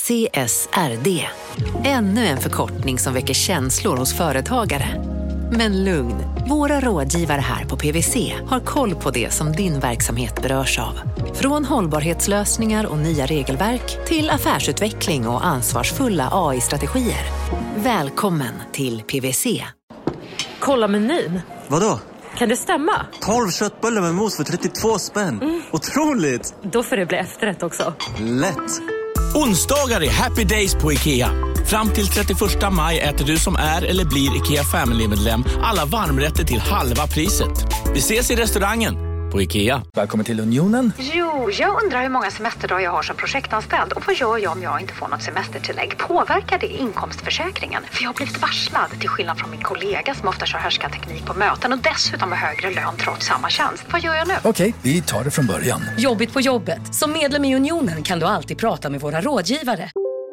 CSRD. Ännu en förkortning som väcker känslor hos företagare. Men lugn, våra rådgivare här på PwC har koll på det som din verksamhet berörs av. Från hållbarhetslösningar och nya regelverk till affärsutveckling och ansvarsfulla AI-strategier. Välkommen till PwC. Kolla menyn. Vadå? Kan det stämma? 12 köttbullar med mos för 32 spänn. Otroligt! Då får det bli efterrätt också. Lätt! Onsdagar är happy days på IKEA. Fram till 31 maj äter du som är eller blir IKEA Family-medlem alla varmrätter till halva priset. Vi ses i restaurangen på IKEA. Välkommen till Unionen. Jo, jag undrar hur många semesterdagar jag har som projektanställd. Och vad gör jag om jag inte får något semestertillägg? Påverkar det inkomstförsäkringen? För jag har blivit varslad, till skillnad från min kollega som ofta kör härskarteknik på möten och dessutom har högre lön trots samma tjänst. Vad gör jag nu? Okej, vi tar det från början. Jobbigt på jobbet. Som medlem i Unionen kan du alltid prata med våra rådgivare.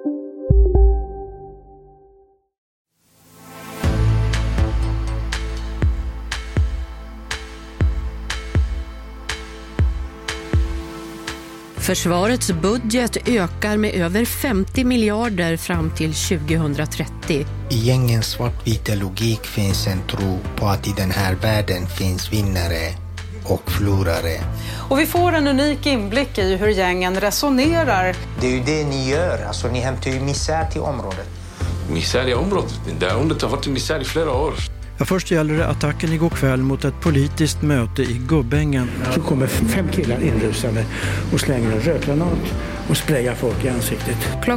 Försvarets budget ökar med över 50 miljarder fram till 2030. I gängens svartvita logik finns en tro på att i den här världen finns vinnare och förlorare. Och vi får en unik inblick i hur gängen resonerar. Det är ju det ni gör, alltså ni hämtar ju misär till området. Misär i området? Det här området har varit misär i flera år. Ja, först gäller det attacken igår kväll mot ett politiskt möte i Gubbängen. Så kommer 5 killar inrusande och slänger en rökgranat och sprayar folk i ansiktet.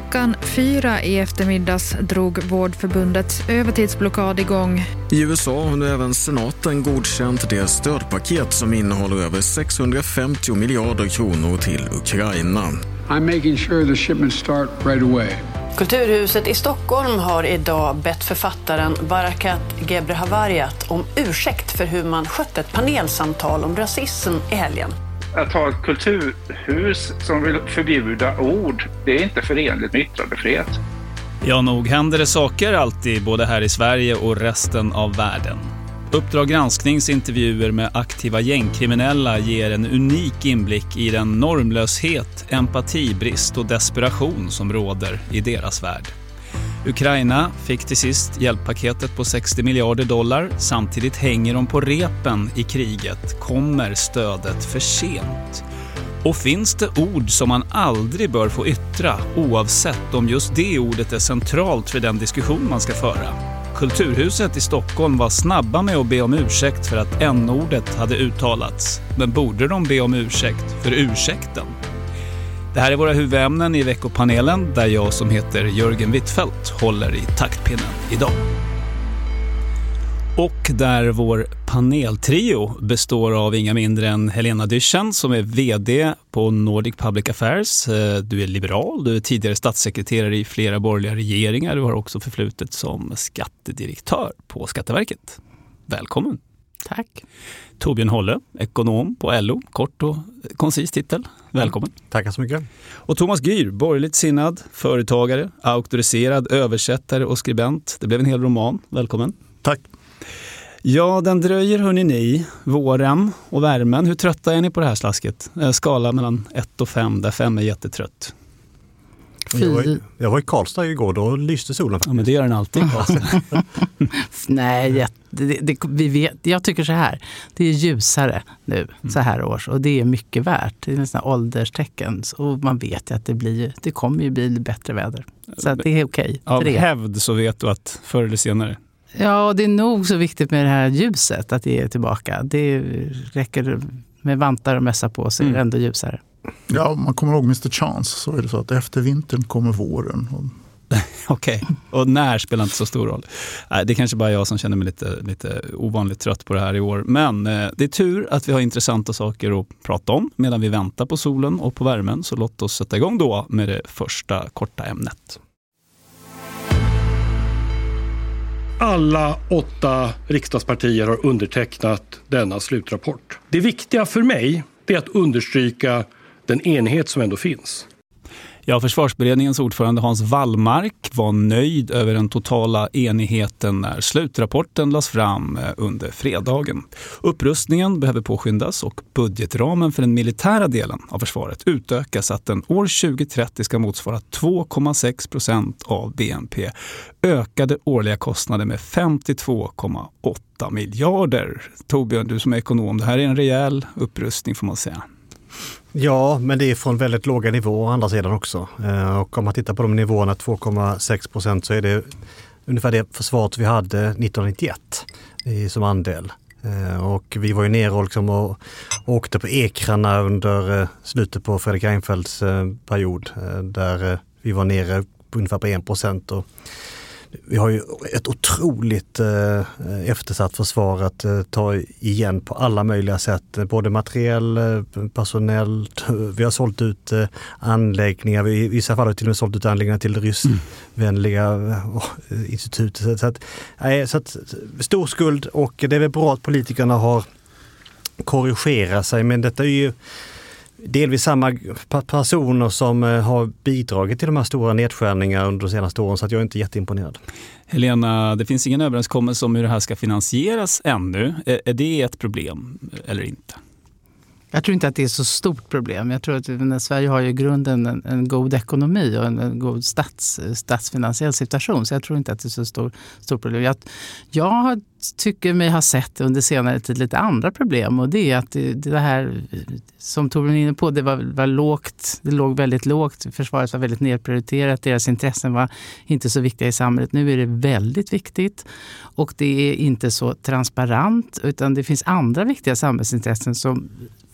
4:00 i eftermiddags drog Vårdförbundets övertidsblockad igång. I USA har nu även senaten godkänt det stödpaket som innehåller över 650 miljarder kronor till Ukraina. I'm making sure the shipments start right away. Kulturhuset i Stockholm har idag bett författaren Barakat Gebrehavariat om ursäkt för hur man skött ett panelsamtal om rasism i helgen. Att ha ett kulturhus som vill förbjuda ord, det är inte förenligt med yttrandefrihet. Ja, nog händer det saker alltid, både här i Sverige och resten av världen. Uppdrag gransknings intervjuer med aktiva gängkriminella ger en unik inblick i den normlöshet, empatibrist och desperation som råder i deras värld. Ukraina fick till sist hjälppaketet på 60 miljarder dollar. Samtidigt hänger de på repen i kriget. Kommer stödet för sent? Och finns det ord som man aldrig bör få yttra, oavsett om just det ordet är centralt för den diskussion man ska föra? Kulturhuset i Stockholm var snabba med att be om ursäkt för att n-ordet hade uttalats. Men borde de be om ursäkt för ursäkten? Det här är våra huvudämnen i veckopanelen, där jag som heter Jörgen Wittfeldt håller i taktpinnen idag. Och där vår paneltrio består av inga mindre än Helena Dyschen som är vd på Nordic Public Affairs. Du är liberal, du är tidigare statssekreterare i flera borgerliga regeringar. Du har också förflutet som skattedirektör på Skatteverket. Välkommen. Tack. Torbjörn Hålle, ekonom på LO. Kort och koncis titel. Välkommen. Tackar så mycket. Och Thomas Gyr, borgerligt sinnad, företagare, auktoriserad, översättare och skribent. Det blev en hel roman. Välkommen. Tack. Ja, den dröjer hörni ni, våren och värmen. Hur trötta är ni på det här slasket? Skala mellan 1 och 5, där 5 är jättetrött. Jag var i Karlstad igår, då lyste solen. Ja, men det gör den alltid i Karlstad. Nej, vi vet, jag tycker så här. Det är ljusare nu, så här års. Och det är mycket värt. Det är nästan ålderstecken. Och man vet ju att det kommer ju bli bättre väder. Så att det är okej. Av hävd så vet du att förr eller senare. Ja, och det är nog så viktigt med det här ljuset, att det är tillbaka. Det räcker med vantar och mössa på sig, ändå ljusare. Ja, man kommer ihåg Mr. Chance, så är det så att efter vintern kommer våren. Okej, och när spelar inte så stor roll. Det är kanske bara jag som känner mig lite ovanligt trött på det här i år. Men det är tur att vi har intressanta saker att prata om medan vi väntar på solen och på värmen. Så låt oss sätta igång då med det första korta ämnet. Alla 8 riksdagspartier har undertecknat denna slutrapport. Det viktiga för mig är att understryka den enighet som ändå finns. Ja, försvarsberedningens ordförande Hans Wallmark var nöjd över den totala enigheten när slutrapporten lades fram under fredagen. Upprustningen behöver påskyndas och budgetramen för den militära delen av försvaret utökas att den år 2030 ska motsvara 2,6% av BNP. Ökade årliga kostnader med 52,8 miljarder. Torbjörn, du som är ekonom, det här är en rejäl upprustning får man säga. Ja, men det är från väldigt låga nivåer å andra sidan också. Och om man tittar på de nivåerna 2,6% så är det ungefär det försvaret vi hade 1991 som andel. Och vi var ju nere och åkte på ekrarna under slutet på Fredrik Reinfeldts period där vi var nere på ungefär på 1%. Och vi har ju ett otroligt eftersatt försvar att ta igen på alla möjliga sätt. Både materiell, personellt. Vi har sålt ut anläggningar. I vissa fall har vi till och med sålt ut anläggningar till det ryssvänliga institutet. Så att stor skuld, och det är väl bra att politikerna har korrigerat sig. Men detta är ju delvis samma personer som har bidragit till de här stora nedskärningarna under de senaste åren, så att jag är inte jätteimponerad. Helena, det finns ingen överenskommelse om hur det här ska finansieras ännu. Är det ett problem eller inte? Jag tror inte att det är så stort problem. Jag tror att Sverige har ju i grunden en god ekonomi och en god statsfinansiell situation. Så jag tror inte att det är så stort problem. Jag tycker mig ha sett under senare tid lite andra problem. Och det är att det här som Torbjörn är inne på, det var lågt. Det låg väldigt lågt. Försvaret var väldigt nedprioriterat. Deras intressen var inte så viktiga i samhället. Nu är det väldigt viktigt. Och det är inte så transparent. Utan det finns andra viktiga samhällsintressen som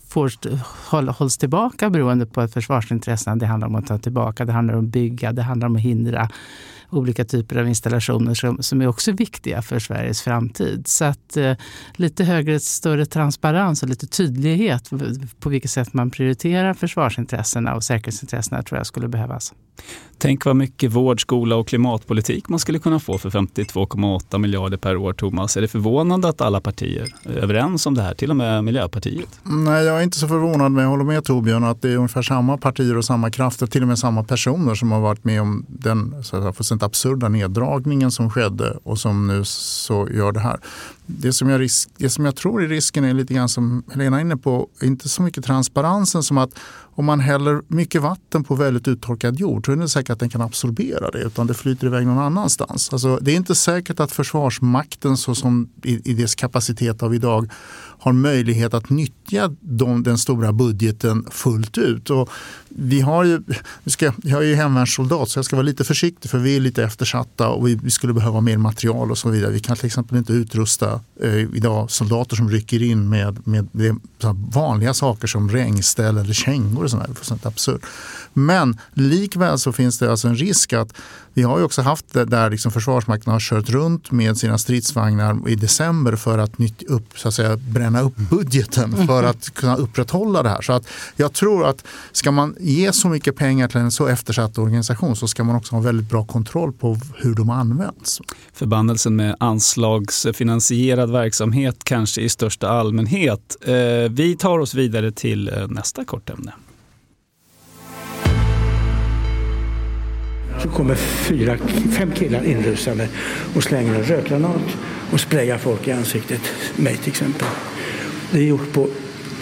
hålls tillbaka beroende på att försvarsintressena, det handlar om att ta tillbaka, det handlar om att bygga, det handlar om att hindra olika typer av installationer som är också viktiga för Sveriges framtid. Så att lite högre, större transparens och lite tydlighet på vilket sätt man prioriterar försvarsintressena och säkerhetsintressena tror jag skulle behövas. Tänk vad mycket vård, skola och klimatpolitik man skulle kunna få för 52,8 miljarder per år, Thomas. Är det förvånande att alla partier är överens om det här, till och med Miljöpartiet? Nej, jag är inte så förvånad, men jag håller med Torbjörn att det är ungefär samma partier och samma krafter, till och med samma personer som har varit med om den fullständigt absurda neddragningen som skedde och som nu så gör det här. Det som jag tror är risken är lite grann som Helena är inne på, inte så mycket transparensen som att om man häller mycket vatten på väldigt uttorkad jord så är det inte säkert att den kan absorbera det, utan det flyter iväg någon annanstans. Alltså, det är inte säkert att Försvarsmakten så som i dess kapacitet av idag har möjlighet att nyttja den stora budgeten fullt ut. Och jag är ju hemvärnssoldat så jag ska vara lite försiktig för vi är lite eftersatta och vi skulle behöva mer material och så vidare. Vi kan till exempel inte utrusta idag soldater som rycker in med vanliga saker som regnställ eller kängor och sådär. Det är fullständigt absurt. Men likväl så finns det alltså en risk att vi har ju också haft det där liksom Försvarsmakten har kört runt med sina stridsvagnar i december för att bränna upp budgeten för att kunna upprätthålla det här. Så att jag tror att ska man ge så mycket pengar till en så eftersatt organisation så ska man också ha väldigt bra kontroll på hur de används. Förbannelsen med anslagsfinansierad verksamhet kanske i största allmänhet. Vi tar oss vidare till nästa kortämne. Så kommer 4-5 killar inrusande och slänger en rökgranat och sprayar folk i ansiktet. Mig till exempel. Det är gjort på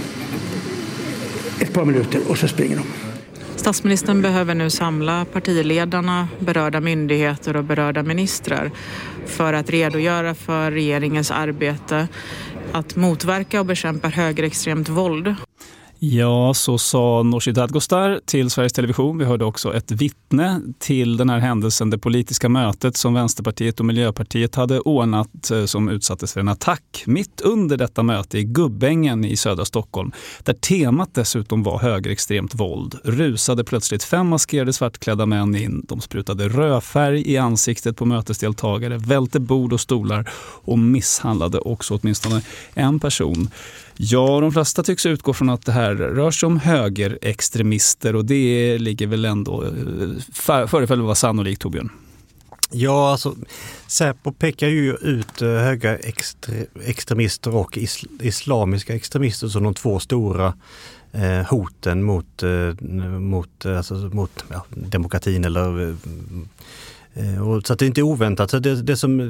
ett par minuter och så springer de. Statsministern behöver nu samla partiledarna, berörda myndigheter och berörda ministrar för att redogöra för regeringens arbete att motverka och bekämpa högerextremt våld. Ja, så sa Nooshi Dadgostar till Sveriges Television. Vi hörde också ett vittne till den här händelsen, det politiska mötet som Vänsterpartiet och Miljöpartiet hade ordnat som utsattes för en attack mitt under detta möte i Gubbängen i södra Stockholm. Där temat dessutom var högerextremt våld. Rusade plötsligt 5 maskerade svartklädda män in. De sprutade rödfärg i ansiktet på mötesdeltagare, välte bord och stolar och misshandlade också åtminstone en person. Ja, de flesta tycks utgå från att det här rör sig om högerextremister och det ligger väl ändå förefaller vara sannolikt, Torbjörn. Ja, alltså Säpo pekar ju ut högerextremister och islamiska extremister som de två stora hoten mot demokratin eller och så att det är inte oväntat. Så det som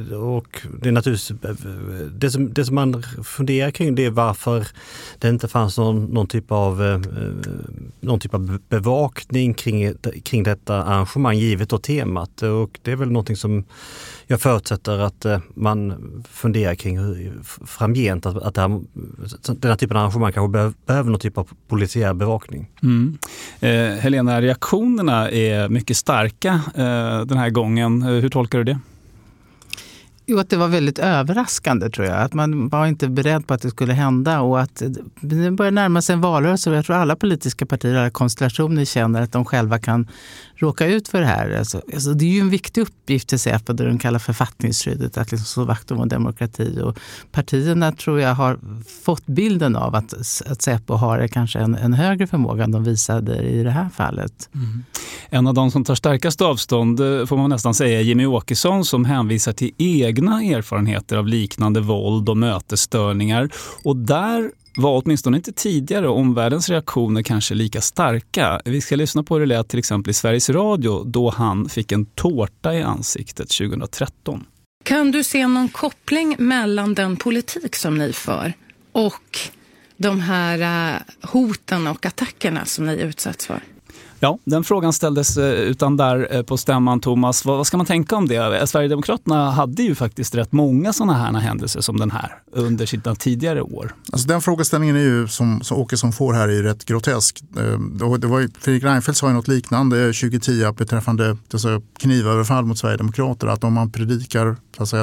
man funderar kring det är varför det inte fanns någon typ av bevakning kring detta arrangemang givet och temat. Och det är väl någonting som jag förutsätter att man funderar kring framgent att den här typen av arrangemang kanske behöver någon typ av polisiär bevakning. Helena, reaktionerna är mycket starka den här gången. Hur tolkar du det? Jo, att det var väldigt överraskande tror jag. Att man var inte beredd på att det skulle hända och att det börjar närma sig en valrörelse och jag tror alla politiska partier, alla konstellationer känner att de själva kan råka ut för det här. Alltså, det är ju en viktig uppgift till Säpo, det de kallar författningsskyddet, att liksom slå vakt om demokrati. Och partierna tror jag har fått bilden av att Säpo har kanske en högre förmåga än de visade i det här fallet. En av de som tar starkast avstånd får man nästan säga Jimmy Åkesson, som hänvisar till egna erfarenheter av liknande våld och mötesstörningar. Och där var åtminstone inte tidigare omvärldens reaktioner kanske lika starka. Vi ska lyssna på det lät till exempel i Sveriges Radio då han fick en tårta i ansiktet 2013. Kan du se någon koppling mellan den politik som ni för och de här hoten och attackerna som ni utsätts för? Ja, den frågan ställdes utan där på stämman, Thomas. Vad ska man tänka om det? Sverigedemokraterna hade ju faktiskt rätt många sådana här händelser som den här under sina tidigare år. Alltså den frågeställningen är ju som Åkesson får här är ju rätt grotesk. Det var ju, Fredrik Reinfeldt sa ju något liknande 2010 beträffande knivöverfall mot Sverigedemokrater, att om man predikar så att säga,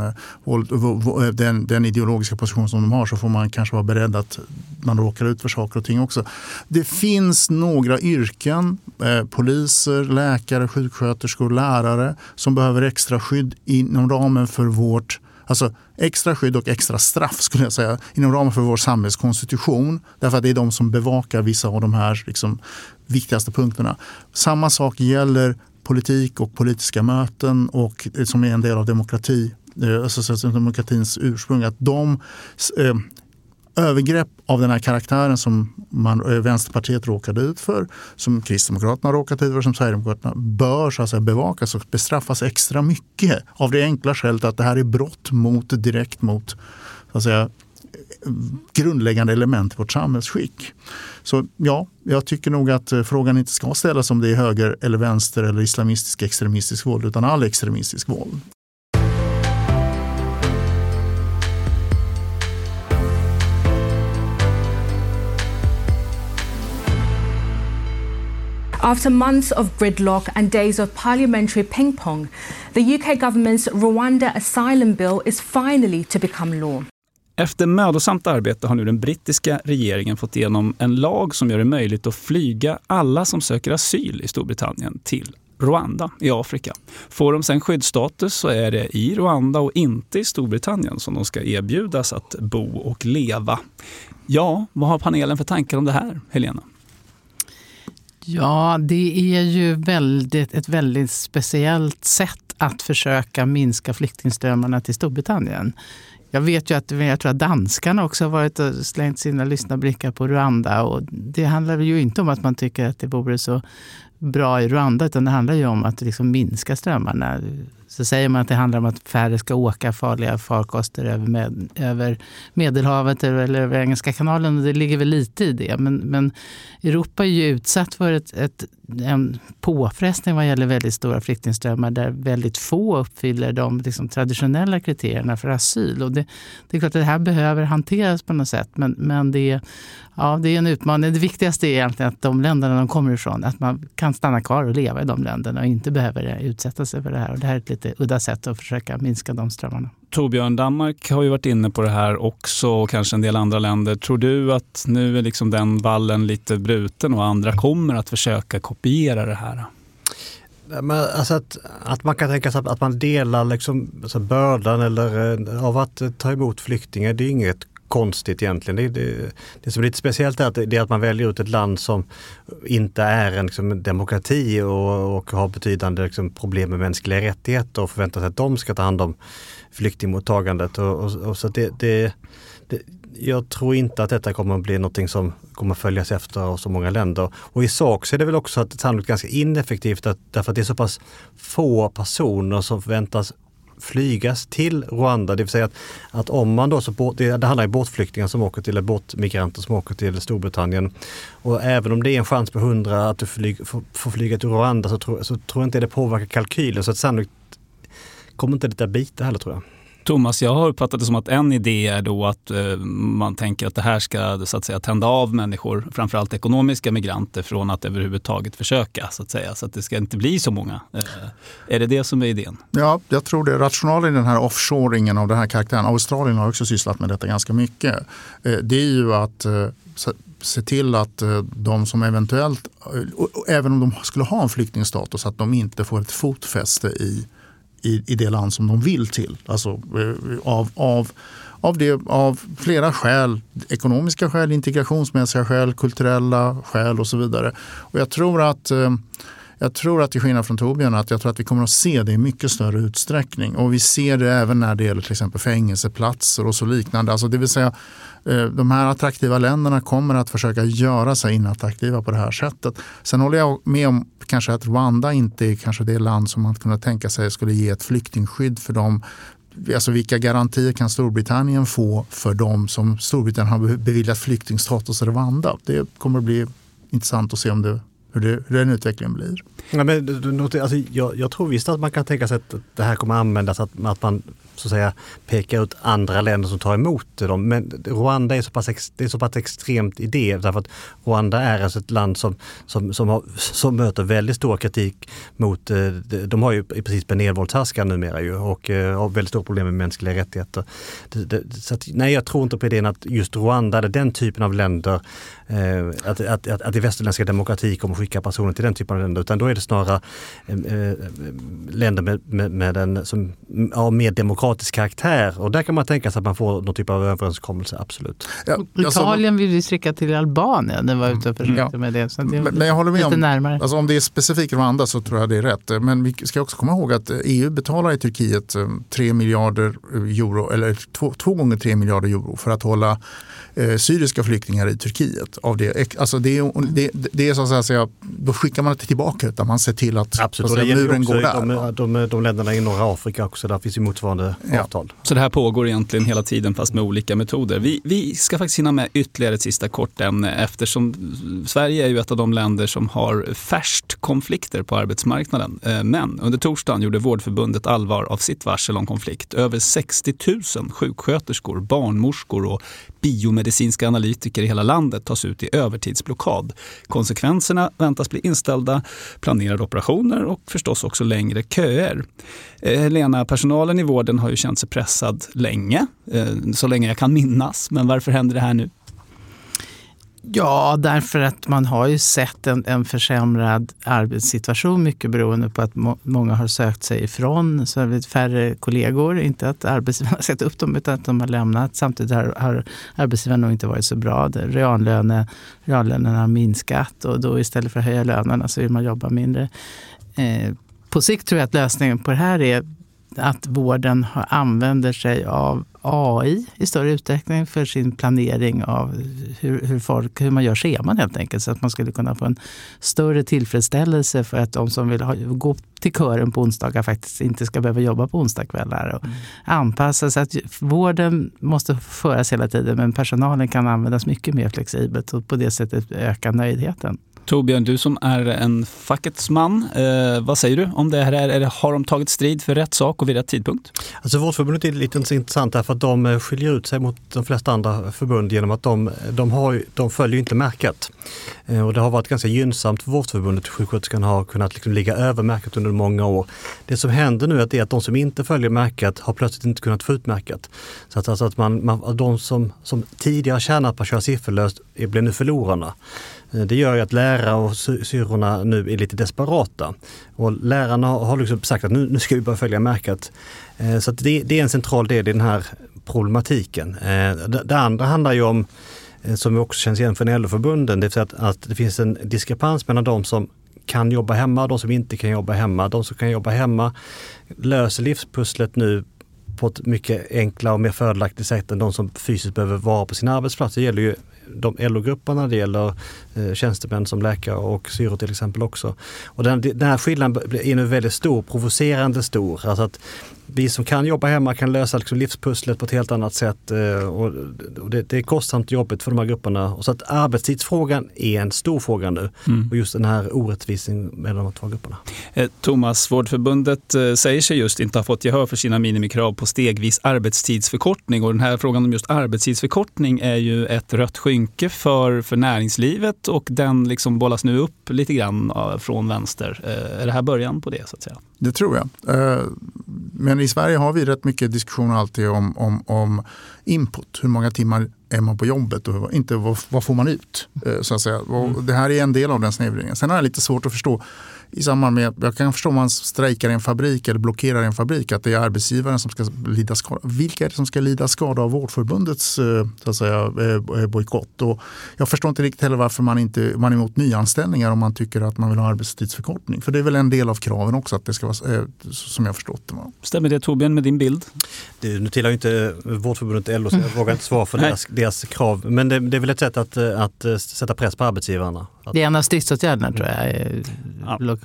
den ideologiska position som de har, så får man kanske vara beredd att man råkar ut för saker och ting också. Det finns några yrken, poliser, läkare, sjuksköterskor, lärare, som behöver extra skydd inom ramen för vårt, alltså extra skydd och extra straff skulle jag säga, inom ramen för vår samhällskonstitution, därför att det är de som bevakar vissa av de här liksom viktigaste punkterna. Samma sak gäller politik och politiska möten, och som är en del av alltså demokratins ursprung, att de övergrepp av den här karaktären som Vänsterpartiet råkade ut för, som Kristdemokraterna råkat ut för, som Sverigedemokraterna, bör så att säga bevakas och bestraffas extra mycket, av det enkla skälet att det här är brott direkt mot så att säga, grundläggande element i vårt samhällsskick. Så ja, jag tycker nog att frågan inte ska ställas om det är höger eller vänster eller islamistisk extremistisk våld, utan all extremistisk våld. After months of gridlock and days of parliamentary ping-pong, the UK government's Rwanda asylum bill is finally to become law. Efter mödosamt arbete har nu den brittiska regeringen fått igenom en lag som gör det möjligt att flyga alla som söker asyl i Storbritannien till Rwanda i Afrika. Får de sen skyddsstatus så är det i Rwanda och inte i Storbritannien som de ska erbjudas att bo och leva. Ja, vad har panelen för tankar om det här, Helena? Ja, det är ju ett väldigt speciellt sätt att försöka minska flyktingströmmarna till Storbritannien. Jag vet ju jag tror att danskarna också har varit och slängt sina lyssnarblickar på Rwanda, och det handlar ju inte om att man tycker att det vore så bra i Rwanda, utan det handlar ju om att liksom minska strömmarna. Så säger man att det handlar om att färre ska åka farliga farkoster över Medelhavet eller över Engelska kanalen, och det ligger väl lite i det. Men Europa är ju utsatt för en påfrestning vad gäller väldigt stora flyktingströmmar, där väldigt få uppfyller de liksom traditionella kriterierna för asyl. Och det är klart att det här behöver hanteras på något sätt, men det är en utmaning. Det viktigaste är egentligen att de länderna de kommer ifrån, att man kan stanna kvar och leva i de länderna och inte behöver utsätta sig för det här. Och det här är ett lite udda sätt att försöka minska de strömmarna. Torbjörn, Danmark har ju varit inne på det här också, och kanske en del andra länder. Tror du att nu är liksom den vallen lite bruten och andra kommer att försöka kopiera det här? Men alltså att man kan tänka sig att man delar liksom, alltså bördan av att ta emot flyktingar, det är inget konstigt egentligen. Det som är lite speciellt är att man väljer ut ett land som inte är en demokrati och har betydande problem med mänskliga rättigheter och förväntar sig att de ska ta hand om flyktingmottagandet. Och så jag tror inte att detta kommer att bli något som kommer att följas efter av så många länder. Och i sak så är det väl också att det sannolikt ganska ineffektivt därför att det är så pass få personer som förväntas flygas till Rwanda. Det vill säga att om man då, det handlar om båtflyktingar som åker till, eller båtmigranter som åker till Storbritannien. Och även om det är en chans på 100 att du får flyga till Rwanda så tror jag inte det påverkar kalkylen. Så att sannolikt kommer inte det där bita heller, tror jag. Thomas, jag har uppfattat det som att en idé är då att man tänker att det här ska så att säga tända av människor, framförallt ekonomiska migranter, från att överhuvudtaget försöka så att säga, så att det ska inte bli så många. Är det som är idén? Ja, jag tror det är rationalen i den här offshoringen av den här karaktären. Australien har också sysslat med detta ganska mycket. Det är ju att se till att de som eventuellt, även om de skulle ha en flyktingstatus, att de inte får ett fotfäste i det land som de vill till. Alltså av flera skäl, ekonomiska skäl, integrationsmässiga skäl, kulturella skäl och så vidare. Och jag tror att till skillnad från Torbjörn, att jag tror att vi kommer att se det i mycket större utsträckning. Och vi ser det även när det gäller till exempel fängelseplatser och så liknande. Alltså det vill säga, de här attraktiva länderna kommer att försöka göra sig inattraktiva på det här sättet. Sen håller jag med om kanske att Rwanda inte är kanske det land som man kunde tänka sig skulle ge ett flyktingskydd för dem. Alltså vilka garantier kan Storbritannien få för dem som Storbritannien har beviljat flyktingstatus i Rwanda? Det kommer att bli intressant att se hur den utvecklingen blir. Ja, men, alltså, jag tror visst att man kan tänka sig att det här kommer att användas, att man så att säga pekar ut andra länder som tar emot dem. Men Rwanda är så pass extremt idé, därför att Rwanda är alltså ett land som möter väldigt stor kritik mot, de har ju i princip en nedvåldshärskare numera ju, och har väldigt stora problem med mänskliga rättigheter. Så att, nej, jag tror inte på idén att just Rwanda är den typen av länder, att det västerländska demokrati kommer skicka personer till den typen av länder, utan då är det snarare länder med en som mer demokratisk karaktär, och där kan man tänka sig att man får någon typ av överenskommelse, absolut. Ja, Italien vill ju sträcka till Albanien, det var ute och försökte med det, så det men jag håller med lite närmare. Alltså om det är specifikt Rwanda så tror jag det är rätt, men vi ska också komma ihåg att EU betalar i Turkiet 3 miljarder euro, eller 2 gånger 3 miljarder euro för att hålla syriska flyktingar i Turkiet. Av det, alltså det är så att säga, då skickar man inte tillbaka, utan man ser till att muren går där. De länderna i norra Afrika också, där finns ju motsvarande avtal. Så det här pågår egentligen hela tiden fast med olika metoder. Vi ska faktiskt hinna med ytterligare ett sista kort ämne, eftersom Sverige är ju ett av de länder som har färst konflikter på arbetsmarknaden. Men under torsdagen gjorde Vårdförbundet allvar av sitt varsel om konflikt. Över 60 000 sjuksköterskor, barnmorskor och biomedicinska analytiker i hela landet tas ut i övertidsblockad. Konsekvenserna väntas bli inställda, planerade operationer och förstås också längre köer. Helena, personalen i vården har ju känt sig pressad länge, så länge jag kan minnas. Men varför händer det här nu? Ja, därför att man har ju sett en försämrad arbetssituation, mycket beroende på att många har sökt sig ifrån, så har det blivit färre kollegor, inte att arbetsgivarna har sett upp dem utan att de har lämnat. Samtidigt har arbetsgivarna nog inte varit så bra. Reallönerna har minskat, och då istället för att höja lönerna så vill man jobba mindre. På sikt tror jag att lösningen på det här är att vården använder sig av AI i större utsträckning för sin planering av hur man gör scheman helt enkelt, så att man skulle kunna få en större tillfredsställelse för att de som vill gå till kören på onsdagar faktiskt inte ska behöva jobba på onsdagskvällar, och anpassa så att vården måste föras hela tiden, men personalen kan användas mycket mer flexibelt och på det sättet öka nöjdheten. Torbjörn, du som är en fackets man, vad säger du om det här? Har de tagit strid för rätt sak och vid rätt tidpunkt? Alltså Vårdförbundet är lite intressant därför att de skiljer ut sig mot de flesta andra förbund genom att de följer inte märket. Och det har varit ganska gynnsamt för Vårdförbundet. Sjuksköterskan har kunnat liksom ligga över märket under många år. Det som händer nu är att de som inte följer märket har plötsligt inte kunnat få ut märket. Så att de som tidigare tjänat på att köra sifferlöst blir nu förlorarna. Det gör ju att lärare och syrrorna nu är lite desperata. Och lärarna har liksom sagt att nu ska vi börja följa märket. Så att det är en central del i den här problematiken. Det andra handlar ju om, som vi också känns igen för LO-förbunden, det vill säga att det finns en diskrepans mellan de som kan jobba hemma och de som inte kan jobba hemma. De som kan jobba hemma löser livspusslet nu på ett mycket enklare och mer fördelaktigt sätt än de som fysiskt behöver vara på sin arbetsplats. Det gäller ju de LO-grupperna, det gäller tjänstemän som läkare och syror till exempel också. Och den här skillnaden är nu väldigt stor, provocerande stor. Alltså att vi som kan jobba hemma kan lösa liksom livspusslet på ett helt annat sätt och det är kostsamt jobbigt för de här grupperna. Och så att arbetstidsfrågan är en stor fråga nu och just den här orättvisan mellan de två grupperna. Thomas, Vårdförbundet säger sig just inte ha fått gehör för sina minimikrav på stegvis arbetstidsförkortning, och den här frågan om just arbetstidsförkortning är ju ett rött skynke för näringslivet, och den liksom bollas nu upp lite grann från vänster. Är det här början på det så att säga? Det tror jag. Men i Sverige har vi rätt mycket diskussioner alltid om input. Hur många timmar är man på jobbet och inte vad får man ut så att säga. Det här är en del av den snedvridningen. Sen är det lite svårt att förstå i samband med, jag kan förstå om man strejkar i en fabrik eller blockerar en fabrik, att det är arbetsgivaren som ska lida skada. Vilka är det som ska lida skada av Vårdförbundets så att säga bojkott? Och jag förstår inte riktigt heller varför man är emot nyanställningar om man tycker att man vill ha arbetstidsförkortning. För det är väl en del av kraven också att det ska vara som jag förstått det. Stämmer det, Torbjörn, med din bild? Nu tillhör ju inte Vårdförbundet LO, så jag vågar inte svara för deras krav. Men det är väl ett sätt att sätta press på arbetsgivarna. Det är en av stridsåtgärderna tror jag.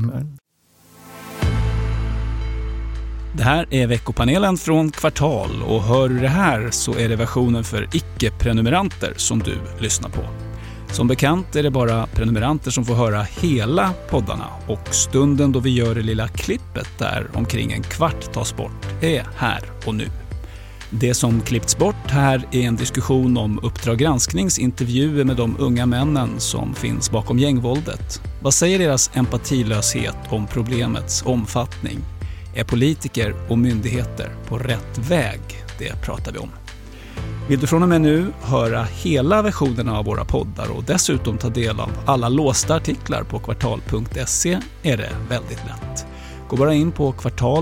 Det här är veckopanelen från Kvartal, och hör du det här så är det versionen för icke-prenumeranter som du lyssnar på. Som bekant är det bara prenumeranter som får höra hela poddarna, och stunden då vi gör det lilla klippet där omkring en kvart tas bort är här och nu. Det som klippts bort här är en diskussion om Uppdrag gransknings intervjuer med de unga männen som finns bakom gängvåldet. Vad säger deras empatilöshet om problemets omfattning? Är politiker och myndigheter på rätt väg? Det pratar vi om. Vill du från och med nu höra hela versionerna av våra poddar och dessutom ta del av alla låsta artiklar på kvartal.se är det väldigt lätt. Gå bara in på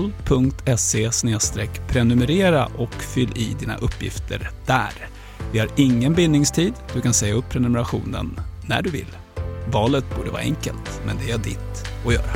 kvartal.se/prenumerera och fyll i dina uppgifter där. Vi har ingen bindningstid, du kan säga upp prenumerationen när du vill. Valet borde vara enkelt, men det är ditt att göra.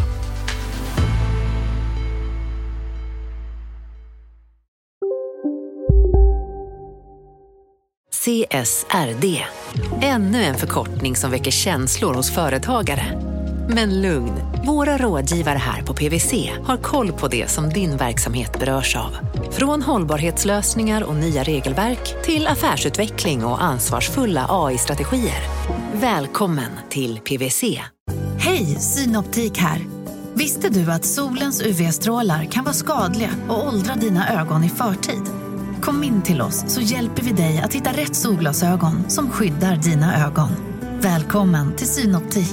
CSRD. Ännu en förkortning som väcker känslor hos företagare. Men lugn, våra rådgivare här på PwC har koll på det som din verksamhet berörs av. Från hållbarhetslösningar och nya regelverk till affärsutveckling och ansvarsfulla AI-strategier. Välkommen till PwC. Hej, Synoptik här. Visste du att solens UV-strålar kan vara skadliga och åldra dina ögon i förtid? Kom in till oss så hjälper vi dig att hitta rätt solglasögon som skyddar dina ögon. Välkommen till Synoptik.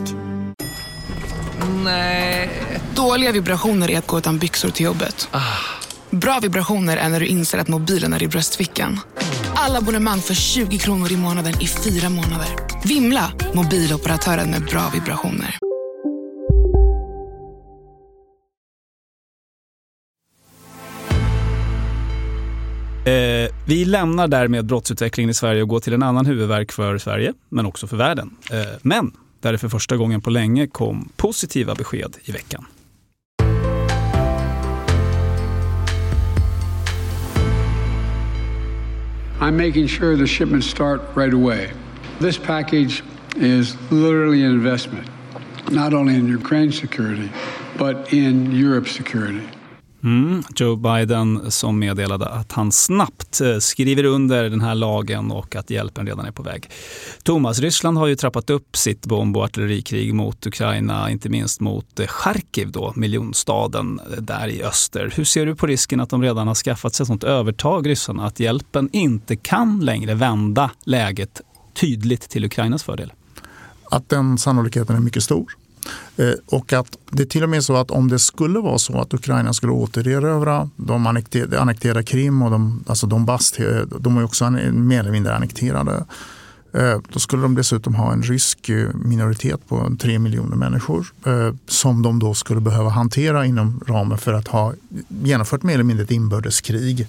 Nej. Dåliga vibrationer är att gå utan byxor till jobbet. Bra vibrationer är när du inser att mobilen är i bröstfickan. Alla abonnemang för 20 kronor i månaden i 4 månader. Vimla, mobiloperatören med bra vibrationer. Vi lämnar därmed brottsutvecklingen i Sverige och går till en annan huvudvärk för Sverige, men också för världen. Men där det för första gången på länge kom positiva besked i veckan. I'm making sure the shipments start right away. This package is literally an investment, not only in Ukraine's security, but in Europe's security. Joe Biden som meddelade att han snabbt skriver under den här lagen och att hjälpen redan är på väg. Thomas, Ryssland har ju trappat upp sitt bomb- och artillerikrig mot Ukraina, inte minst mot Charkiv då, miljonstaden där i öster. Hur ser du på risken att de redan har skaffat sig ett sånt övertag, ryssarna, att hjälpen inte kan längre vända läget tydligt till Ukrainas fördel? Att den sannolikheten är mycket stor. Och att det är till och med så att om det skulle vara så att Ukraina skulle återerövra, de annekterade Krim och Donbass, de är också mer eller mindre annekterade, då skulle de dessutom ha en rysk minoritet på 3 miljoner människor som de då skulle behöva hantera inom ramen för att ha genomfört mer eller mindre ett inbördeskrig,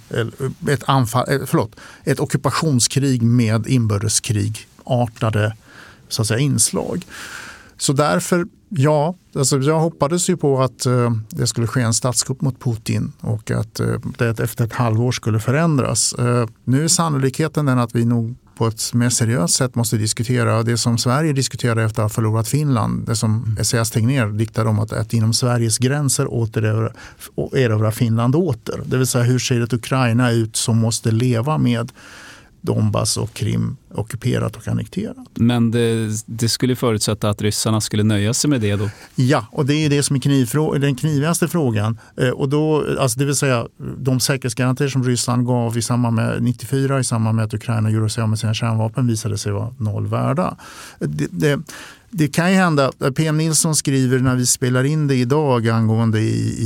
ett ockupationskrig med inbördeskrig artade så att säga inslag. Så därför Ja, alltså jag hoppades ju på att det skulle ske en statskupp mot Putin och att det efter ett halvår skulle förändras. Nu är sannolikheten den att vi nog på ett mer seriöst sätt måste diskutera det som Sverige diskuterade efter att ha förlorat Finland. Det som Esaias Tegnér diktade om att inom Sveriges gränser erövra Finland åter. Det vill säga hur ser ett Ukraina ut som måste leva med Donbass och Krim ockuperat och annekterat. Men det skulle förutsätta att ryssarna skulle nöja sig med det då? Ja, och det är det som är den knivigaste frågan. Och då, alltså det vill säga de säkerhetsgarantier som Ryssland gav i samband med 94 i samband med att Ukraina gjorde sig av med sina kärnvapen visade sig vara noll värda. Det kan ju hända, PM Nilsson skriver när vi spelar in det idag angående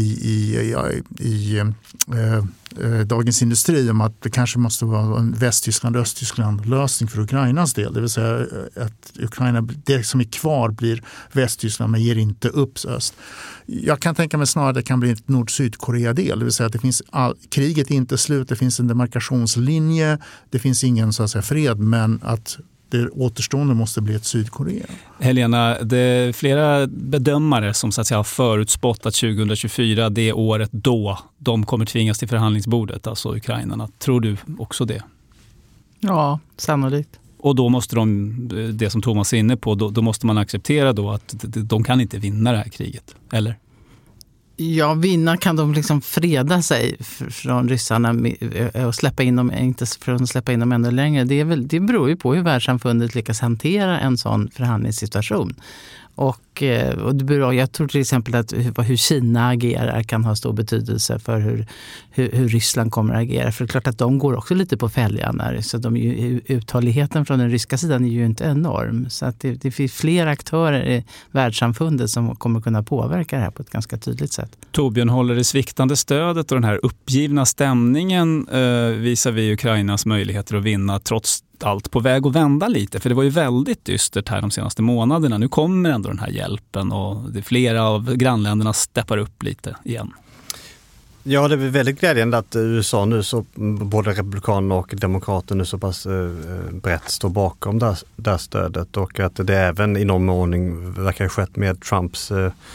i Dagens Industri om att det kanske måste vara en Västtyskland-Östtyskland-lösning för Ukrainas del. Det vill säga att Ukraina, det som är kvar blir Västtyskland men ger inte upp öst. Jag kan tänka mig snarare att det kan bli ett Nord-Syd-Korea-del. Det vill säga att det finns kriget är inte slut, det finns en demarkationslinje, det finns ingen så att säga fred, men att det återstående måste bli ett Sydkorea. Helena, det är flera bedömare som så att säga har förutspått att 2024, det året då de kommer tvingas till förhandlingsbordet, alltså ukrainarna. Tror du också det? Ja, sannolikt. Och då måste det som Thomas är inne på, då måste man acceptera då att de kan inte vinna det här kriget, eller? Ja, vinna kan de liksom freda sig från ryssarna och släppa in dem, inte från att släppa in dem ännu längre. Det beror ju på hur världssamfundet lyckas hantera en sån förhandlingssituation. Och det beror, jag tror till exempel att hur Kina agerar kan ha stor betydelse för hur Ryssland kommer att agera. För det är klart att de går också lite på fälgarna. Så uthålligheten från den ryska sidan är ju inte enorm. Så att det finns fler aktörer i världssamfundet som kommer kunna påverka det här på ett ganska tydligt sätt. Torbjörn, håller det sviktande stödet och den här uppgivna stämningen visar vi Ukrainas möjligheter att vinna trots allt på väg att vända lite? För det var ju väldigt dystert här de senaste månaderna. Nu kommer ändå den här hjälpen och det är flera av grannländerna steppar upp lite igen. Ja, det är väldigt glädjande att USA nu, så både republikaner och demokrater nu så pass brett står bakom det stödet, och att det även i någon ordning verkar ha skett med Trumps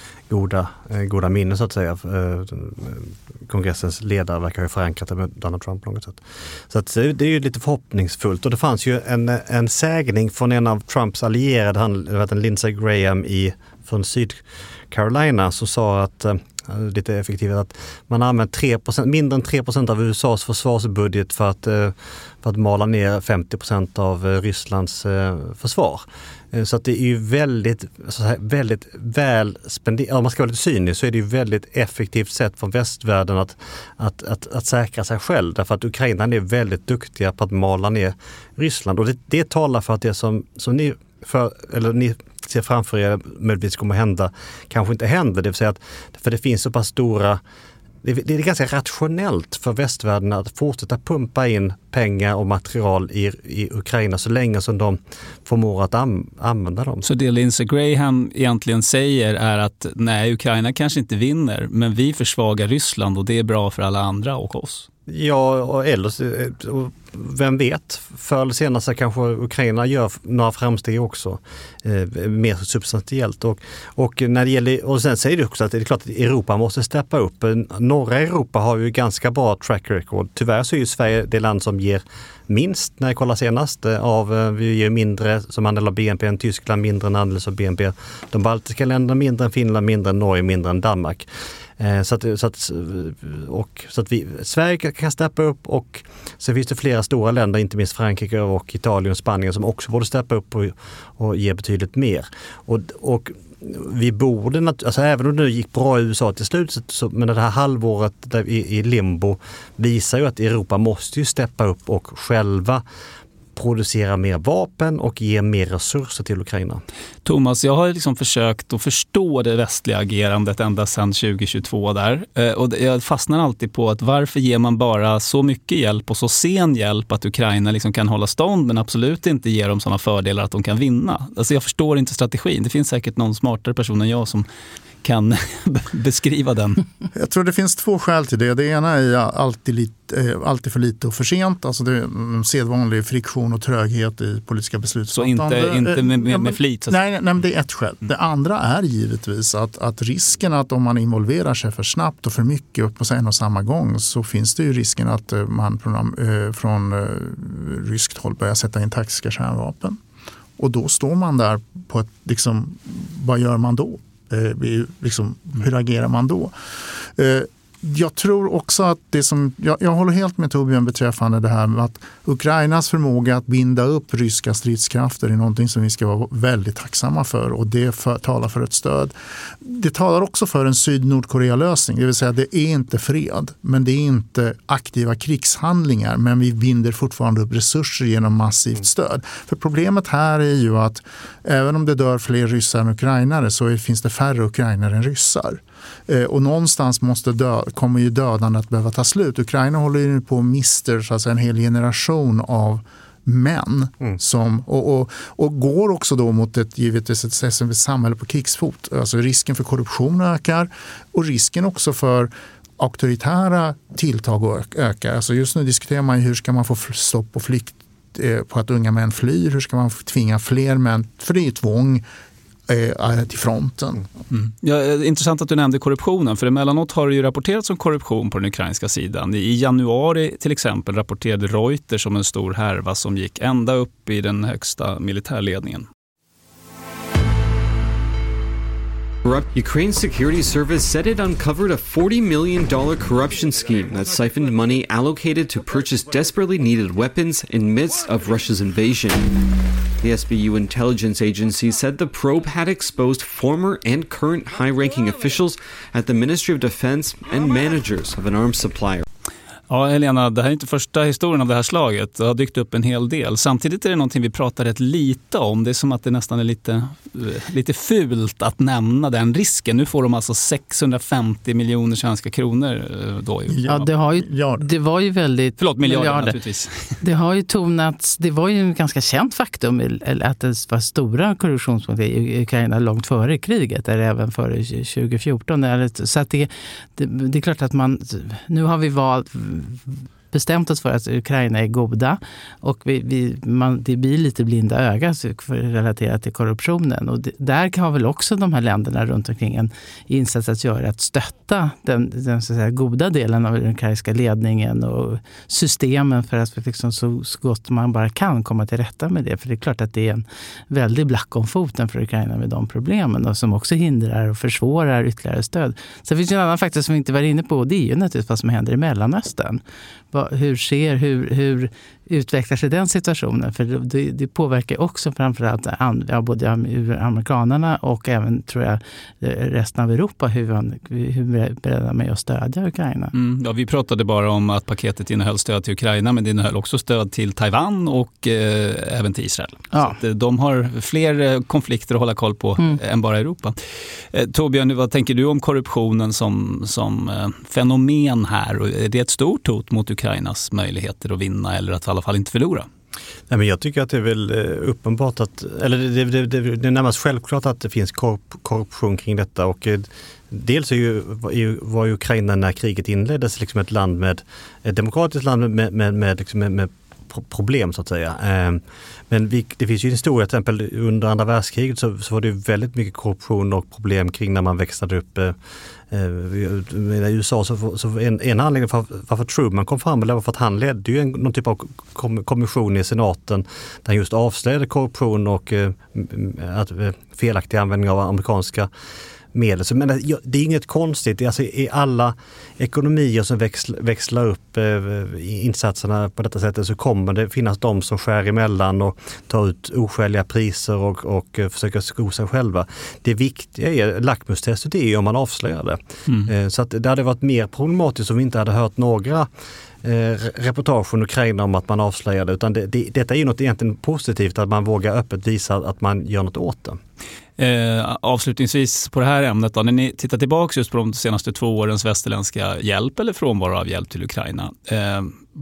goda minne så att säga. Kongressens ledare verkar ha förankrat det med Donald Trump på något sätt. Så att det är ju lite förhoppningsfullt, och det fanns ju en sägning från en av Trumps allierade, Lindsey Graham från Sydcarolina, som sa att lite effektivt att man har använt mindre än 3% av USAs försvarsbudget för att mala ner 50% av Rysslands försvar. Så att det är ju väldigt väl spenderat. Om man ska vara lite cynisk så är det ju väldigt effektivt sätt från västvärlden att säkra sig själv. Därför att Ukraina är väldigt duktiga på att mala ner Ryssland. Och det talar för att det som ni ser framför er möjligtvis kommer att hända kanske inte händer. Det vill säga för det finns så pass stora... Det är ganska rationellt för västvärlden att fortsätta pumpa in pengar och material i Ukraina så länge som de förmår att använda dem. Så det Lindsey Graham egentligen säger är att nej, Ukraina kanske inte vinner, men vi försvagar Ryssland och det är bra för alla andra och oss. Ja, och vem vet, förr eller senare så kanske Ukraina gör några framsteg också, mer substantiellt. Och när det gäller, och sen säger det också att det är klart att Europa måste steppa upp. Norra Europa har ju ganska bra track record. Tyvärr så är ju Sverige det land som ger minst, när jag kollar senast, vi ger mindre som andel av BNP än Tyskland, mindre än andel av BNP. De baltiska länderna mindre än Finland, mindre än Norge, mindre än Danmark. Så att Sverige kan steppa upp, och så finns det flera stora länder, inte minst Frankrike och Italien och Spanien, som också borde steppa upp och ge betydligt mer. Och vi borde, alltså även om det gick bra i USA till slut, men det här halvåret där i limbo visar ju att Europa måste ju steppa upp och själva producera mer vapen och ge mer resurser till Ukraina. Thomas, jag har liksom försökt att förstå det västliga agerandet ända sedan 2022 där. Och jag fastnar alltid på att varför ger man bara så mycket hjälp och så sen hjälp att Ukraina liksom kan hålla stånd, men absolut inte ger dem sådana fördelar att de kan vinna. Alltså jag förstår inte strategin. Det finns säkert någon smartare person än jag som kan beskriva den? Jag tror det finns 2 skäl till det. Det ena är alltid för lite och för sent. Alltså det är en sedvanlig friktion och tröghet i politiska beslut. Så inte med flit? Nej, men det är ett skäl. Det andra är givetvis att risken att om man involverar sig för snabbt och för mycket på en och samma gång, så finns det ju risken att man från ryskt håll börjar sätta in taktiska kärnvapen. Och då står man där på ett, liksom, vad gör man då? Hur agerar man då? Jag tror också att det som, jag håller helt med Torbjörn beträffande det här med att Ukrainas förmåga att binda upp ryska stridskrafter är någonting som vi ska vara väldigt tacksamma för, och det talar för ett stöd. Det talar också för en Syd-Nordkorea-lösning, det vill säga det är inte fred, men det är inte aktiva krigshandlingar, men vi binder fortfarande upp resurser genom massivt stöd. För problemet här är ju att även om det dör fler ryssar än ukrainare, så finns det färre ukrainare än ryssar. Och någonstans kommer ju dödandet att behöva ta slut. Ukraina håller ju på att mista så att säga en hel generation av män som, och går också då mot ett samhälle på krigsfot. Alltså risken för korruption ökar, och risken också för auktoritära tilltag ökar. Alltså just nu diskuterar man hur ska man få stopp på flykt på att unga män flyr, hur ska man tvinga fler män, för det är ju tvång, till fronten. Ja, intressant att du nämnde korruptionen, för emellanåt har det ju rapporterats om korruption på den ukrainska sidan. I januari till exempel rapporterade Reuters om en stor härva som gick ända upp i den högsta militärledningen. Ukraine's security service said it uncovered a $40 million corruption scheme that siphoned money allocated to purchase desperately needed weapons in midst of Russia's invasion. The SBU intelligence agency said the probe had exposed former and current high-ranking officials at the Ministry of Defense and managers of an arms supplier. Ja, Helena, det här är inte första historien av det här slaget. Det har dykt upp en hel del. Samtidigt är det någonting vi pratar rätt lite om. Det är som att det nästan är lite fult att nämna den risken. Nu får de alltså 650 miljoner svenska kronor då. Ja, det var ju väldigt... Förlåt, miljarder naturligtvis. Det har ju tonats, det var ju en ganska känt faktum att det var stora korruptionspunkter i Ukraina långt före kriget, eller även före 2014. Så att det är klart att nu har vi bestämt oss för att Ukraina är goda, och det blir lite blinda öga relaterat till korruptionen, och där har väl också de här länderna runt omkring en insats att göra, att stötta den så att säga, goda delen av den ukrainska ledningen och systemen för att liksom så gott man bara kan komma till rätta med det, för det är klart att det är en väldig black om foten för Ukraina med de problemen, och som också hindrar och försvårar ytterligare stöd. Så finns det en annan faktor som vi inte var inne på, och det är ju naturligtvis vad som händer i Mellanöstern. Hur utvecklar sig den situationen? För det påverkar också framförallt både amerikanerna och även, tror jag, resten av Europa, hur vi är beredda med att stödja Ukraina. Ja, vi pratade bara om att paketet innehöll stöd till Ukraina, men det innehöll också stöd till Taiwan och även till Israel. Ja. Så att de har fler konflikter att hålla koll på än bara Europa. Torbjörn, vad tänker du om korruptionen som fenomen här? Och är det ett stort hot mot Ukrainas möjligheter att vinna, eller att i alla fall inte förlora? Nej, men jag tycker att det är väl uppenbart eller det är närmast självklart att det finns korruption kring detta, och dels var ju Ukraina när kriget inleddes liksom ett demokratiskt land med problem så att säga. Men det finns ju en historia, till exempel under andra världskriget så var det ju väldigt mycket korruption och problem kring när man växlade upp i USA. Så en anledning varför Truman kom fram var för att han ledde ju någon typ av kommission i senaten där han just avslöjade korruption och felaktig användning av amerikanska medel. Men det är inget konstigt. Alltså, i alla ekonomier som växlar upp insatserna på detta sättet, så kommer det finnas de som skär emellan och tar ut oskäliga priser och försöker sko sig själva. Det viktiga är lackmustestet, det är om man avslöjar det. Så att det hade varit mer problematiskt om vi inte hade hört några reportage från Ukraina om att man avslöjade, utan detta är ju något egentligen positivt, att man vågar öppet visa att man gör något åt det. Avslutningsvis på det här ämnet då, när ni tittar tillbaka just på de senaste 2 årens västerländska hjälp eller frånvaro av hjälp till Ukraina, vad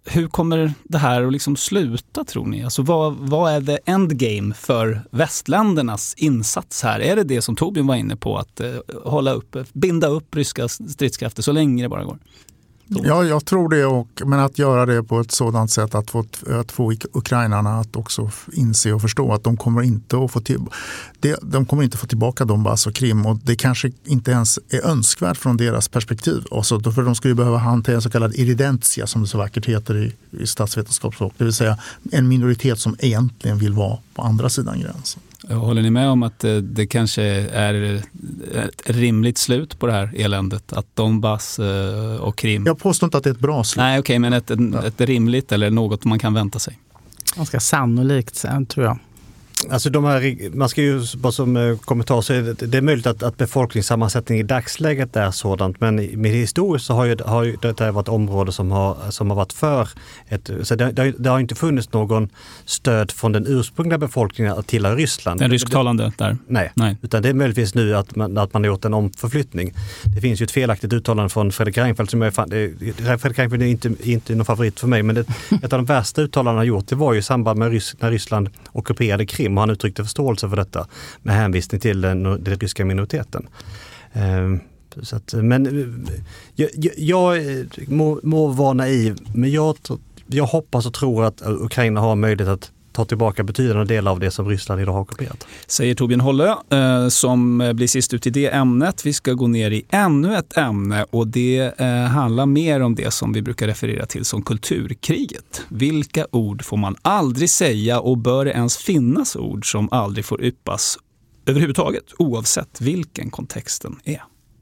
hur kommer det här att liksom sluta, tror ni? Alltså vad är the endgame för västländernas insats här? Är det som Torbjörn var inne på, att binda upp ryska stridskrafter så länge det bara går? Ja, jag tror det, men att göra det på ett sådant sätt att få ukrainarna att också inse och förstå att de kommer inte att få tillbaka Donbass och Krim, och det kanske inte ens är önskvärt från deras perspektiv. Och så, för de skulle behöva hantera en så kallad iridentia, som det så vackert heter i statsvetenskapsspråk, det vill säga en minoritet som egentligen vill vara på andra sidan gränsen. Håller ni med om att det kanske är ett rimligt slut på det här eländet? Att Donbass och Krim... Jag påstår inte att det är ett bra slut. Nej, okej, men ett rimligt eller något man kan vänta sig? Ganska sannolikt sen, tror jag. Alltså man ska ju bara som kommentar så är det är möjligt att befolkningssammansättning i dagsläget är sådant, men med historiskt så har ju det varit ett område som har varit för så det har inte funnits någon stöd från den ursprungliga befolkningen att tillhöra Ryssland. Den rysktalande där? Nej, utan det är möjligtvis nu att man har gjort en omförflyttning. Det finns ju ett felaktigt uttalande från Fredrik Reinfeldt som Fredrik Reinfeldt är inte någon favorit för mig, men ett av de värsta uttalanden han gjort, det var ju i samband med när Ryssland ockuperade Krim. Och han uttryckte förståelse för detta med hänvisning till den ryska minoriteten. Så att, men jag må vara naiv, men jag hoppas och tror att Ukraina har möjlighet att ta tillbaka betydande delar av det som Ryssland idag har ockuperat. Säger Torbjörn Hollö som blir sist ut i det ämnet. Vi ska gå ner i ännu ett ämne, och det handlar mer om det som vi brukar referera till som kulturkriget. Vilka ord får man aldrig säga, och bör det ens finnas ord som aldrig får yppas överhuvudtaget, oavsett vilken kontexten är?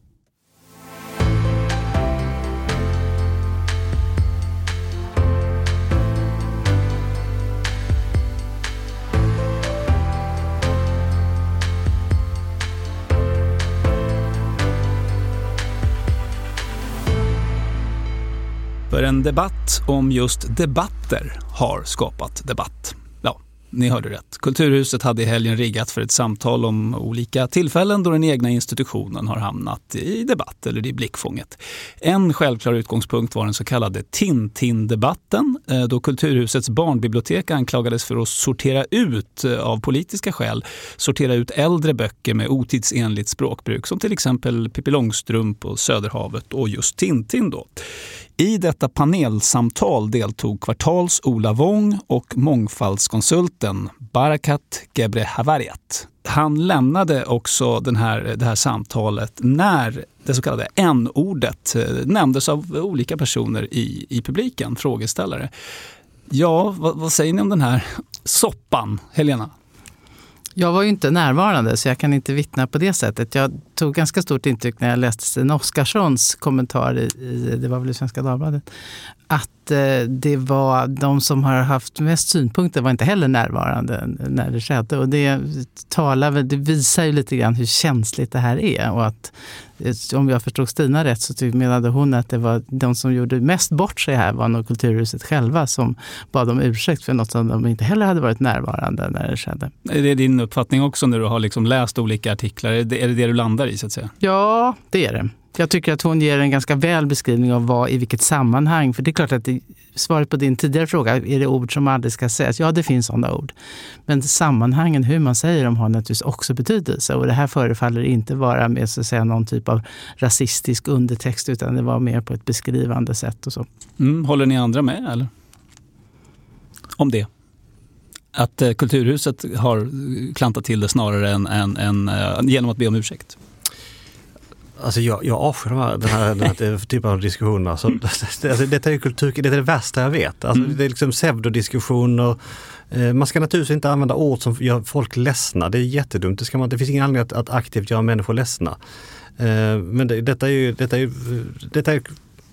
För en debatt om just debatter har skapat debatt. Ja, ni hörde rätt. Kulturhuset hade i helgen riggat för ett samtal om olika tillfällen då den egna institutionen har hamnat i debatt eller i blickfånget. En självklar utgångspunkt var den så kallade Tintin-debatten, då Kulturhusets barnbibliotek anklagades för att sortera ut, av politiska skäl, sortera ut äldre böcker med otidsenligt språkbruk, som till exempel Pippi Långstrump och Söderhavet och just Tintin då. I detta panelsamtal deltog Kvartals Ola Wång och mångfaldskonsulten Barakat Gebrehavariat. Han lämnade också det här samtalet när det så kallade N-ordet nämndes av olika personer i publiken, frågeställare. Ja, vad säger ni om den här soppan, Helena? Jag var ju inte närvarande, så jag kan inte vittna på det sättet. Jag tog ganska stort intryck när jag läste Stina Oskarssons kommentar det var väl i Svenska Dagbladet, att det var de som har haft mest synpunkter var inte heller närvarande när det skedde. Och det visar ju lite grann hur känsligt det här är. Och att, om jag förstod Stina rätt, så menade hon att det var de som gjorde mest bort sig här var nog Kulturhuset själva som bad om ursäkt för något som de inte heller hade varit närvarande när det skedde. Är det din uppfattning också när du har liksom läst olika artiklar? Är det du landar i, så att säga? Ja, det är det. Jag tycker att hon ger en ganska väl beskrivning av i vilket sammanhang. För det är klart att svaret på din tidigare fråga, är det ord som aldrig ska sägas? Ja, det finns sådana ord. Men sammanhangen, hur man säger dem, har naturligtvis också betydelse. Och det här förefaller inte vara med så att säga någon typ av rasistisk undertext, utan det var mer på ett beskrivande sätt och så. Håller ni andra med, eller? Om det? Att Kulturhuset har klantat till det snarare än genom att be om ursäkt? Alltså jag avskyr den här typen av diskussioner. Alltså, detta är kultur, det är det värsta jag vet. Alltså, det är liksom pseudodiskussioner. Man ska naturligtvis inte använda ord som gör folk ledsna. Det är jättedumt. Det finns ingen anledning att aktivt göra människor ledsna. Men detta är